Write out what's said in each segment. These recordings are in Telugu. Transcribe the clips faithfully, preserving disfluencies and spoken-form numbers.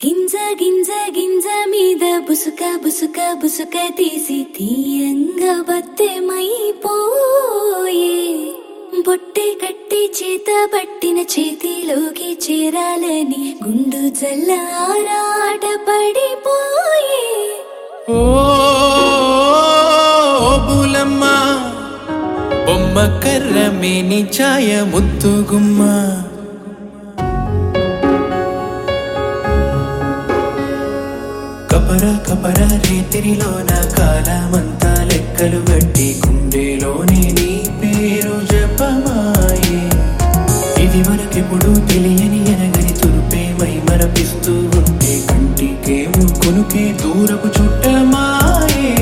గింజ గింజ గింజ మీద బుసుక బుసుక బుసుక తీసి తీయంగా బత్తెమైపోయే బొట్టె కట్టి చేత పట్టిన చేతిలోకి చేరాలని గుండు జల్ల ఆరాట పడిపోయే ఓ బులమ్మ బొమ్మ కర్ర మేని ఛాయ ముద్దుగుమ్మ కపర కపర రేతిరిలోన కాలమంతా లెక్కలు గట్టి గుండెలోని నీ పేరు జపమాయే ఇది మనకెప్పుడు తెలియని ఎనగని తురుపే మై మరపిస్తూ ఉంటే కంటికేమో కొనుకే దూరపు చుట్టమాయే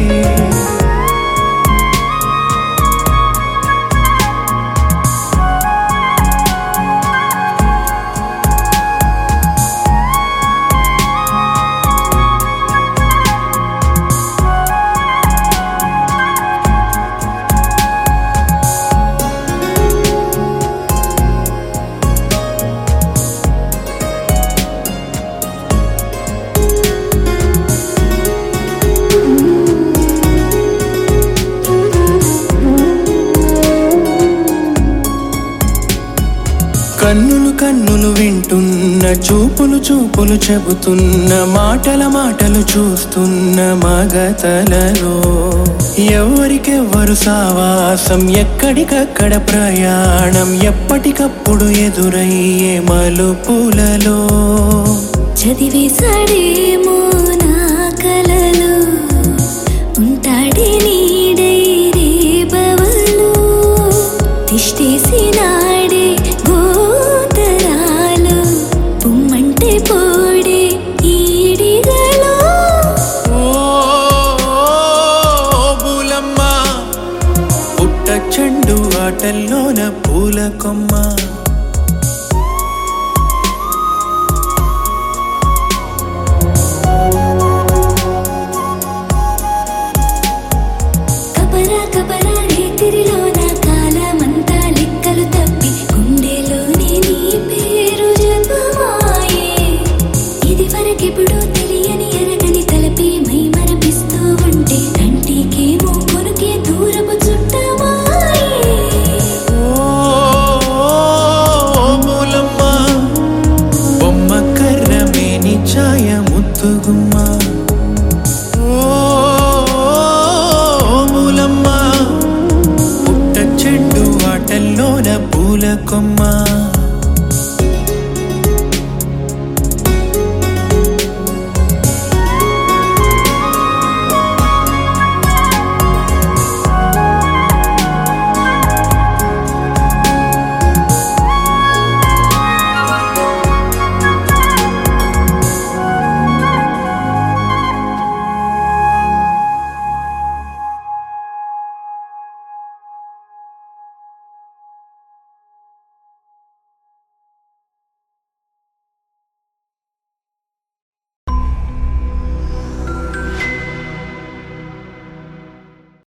కన్నులు కన్నులు వింటున్న చూపులు చూపులు చెబుతున్న మాటల మాటలు చూస్తున్న మగతలలో ఎవరికెవ్వరు సావాసం ఎక్కడికక్కడ ప్రయాణం ఎప్పటికప్పుడు ఎదురయ్యే మలుపులలో చదివేశాడేమో నా కలలో ఉంటాడే నీడై రేబవలు తిష్టేసి నాడే గోతరాలు పుమ్మంటే పోడే ఈడిగలో ఓ బులమ్మ పుట్ట చెండు ఆటల్లోన పూల కొమ్మ